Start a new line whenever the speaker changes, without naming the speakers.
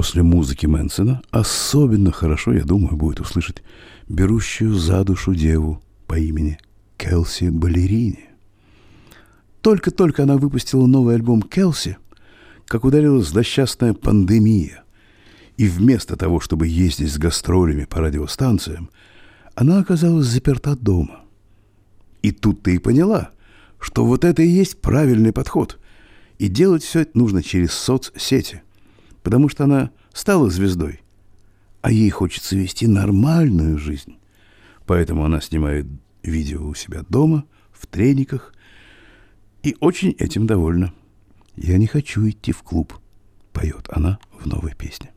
после музыки Мэнсона особенно хорошо, я думаю, будет услышать берущую за душу деву по имени Келси Балерини. Только-только она выпустила новый альбом «Келси», как ударилась злосчастная пандемия. И вместо того, чтобы ездить с гастролями по радиостанциям, она оказалась заперта дома. И тут ты и поняла, что вот это и есть правильный подход. И делать все это нужно через соцсети, потому что она стала звездой, а ей хочется вести нормальную жизнь. Поэтому она снимает видео у себя дома, в трениках, и очень этим довольна. «Я не хочу идти в клуб», — поет она в новой песне.